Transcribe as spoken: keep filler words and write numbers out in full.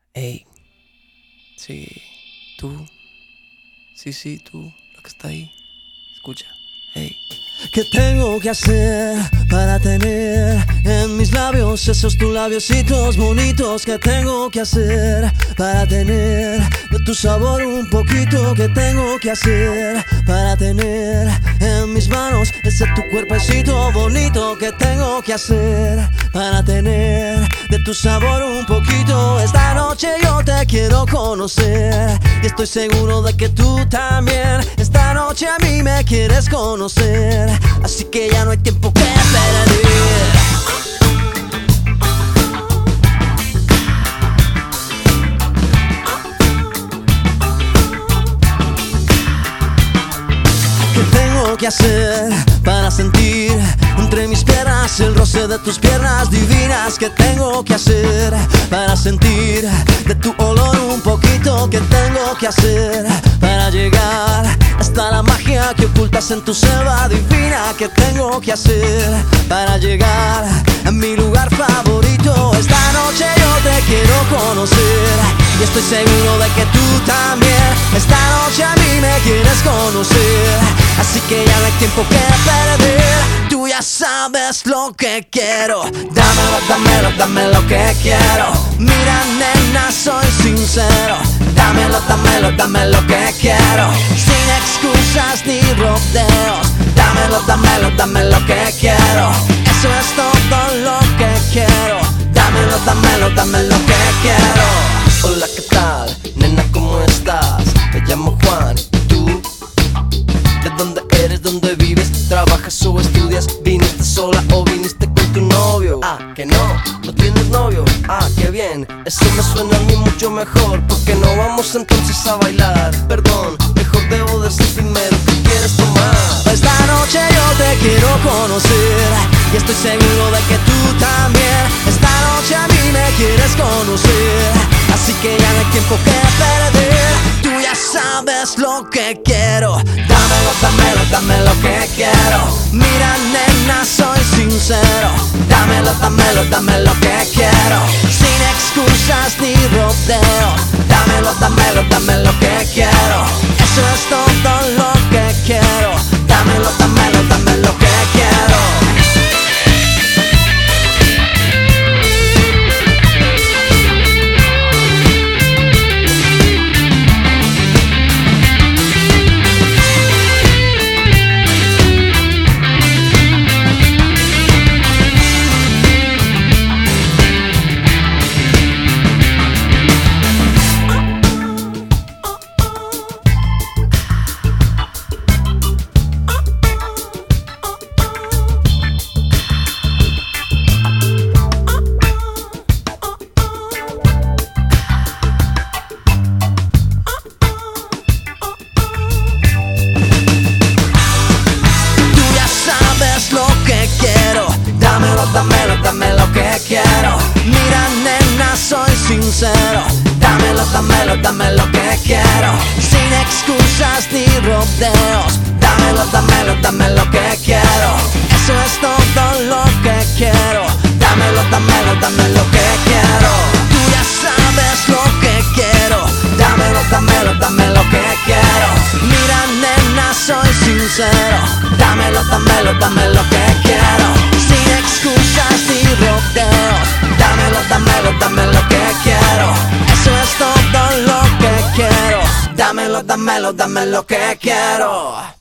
Ey, sí, tú, sí, sí, tú, lo que está ahí, escucha, ey. ¿Qué tengo que hacer para tener en mis labios esos tus labiositos bonitos? ¿Qué tengo que hacer para tener de tu sabor un poquito? ¿Qué tengo que hacer para tener en mis manos ese tu cuerpecito bonito? ¿Qué tengo que hacer para tener de tu sabor un poquito? Esta noche yo te quiero conocer y estoy seguro de que tú también. Esta noche a mí me quieres conocer, así que ya no hay tiempo que perder. ¿Qué tengo que hacer para sentir entre mis piernas el roce de tus piernas divinas? ¿Qué tengo que hacer para sentir de tu olor un poquito? ¿Qué tengo que hacer para llegar hasta la magia que ocultas en tu selva divina? ¿Qué tengo que hacer para llegar a mi lugar favorito? Esta noche yo te quiero conocer y estoy seguro de que tú también. Esta noche a mí me quieres conocer, así que ya no hay tiempo que perder. Tú ya sabes lo que quiero. Dámelo, dámelo, dame lo que quiero. Mira, nena, soy sincero. Dámelo, dámelo, dame lo que quiero. Sin excusas ni rodeos. Dámelo, dámelo, dame lo que quiero. Eso es todo lo que quiero. Dámelo, dámelo, dame lo que quiero. Hola, ¿qué tal? Nena, ¿cómo estás? Me llamo Juan, ¿tú? ¿De dónde eres? ¿Dónde vives? ¿Trabajas o estudias? ¿Viniste sola o viniste con tu novio? Ah, que no, no tienes novio. Ah, qué bien, eso me suena a mí mucho mejor. ¿Por qué no vamos entonces a bailar? Perdón, mejor debo decir primero que quieres tomar. Esta noche yo te quiero conocer y estoy seguro de que tú también. Esta noche a mí me quieres conocer, así que ya no hay tiempo que perder. Tú ya sabes lo que quiero. Dámelo, dámelo, dame lo que quiero. Mira, nena, soy sincero. Dámelo, dámelo, dame lo que quiero. Sin excusas ni rodeos. Dámelo, dámelo, dame lo que quiero. Eso es todo lo que quiero. Dámelo, dámelo, dame lo que quiero. Dámelo, dame lo que quiero. Mira, nena, soy sincero. Dámelo, dámelo, dame lo que quiero. Sin excusas ni rodeos. Dámelo, dámelo, dame lo que quiero. Eso es todo lo que quiero. Dámelo, dámelo, dame lo que quiero. Tú ya sabes lo que quiero. Dámelo, dámelo, dame lo que quiero. Mira, nena, soy sincero. Dámelo, dámelo, dame lo que quiero. Sin excusas ni rodeos. Dámelo, dámelo, dame lo que quiero. Eso es todo lo que quiero. Dámelo, dámelo, dame lo que quiero.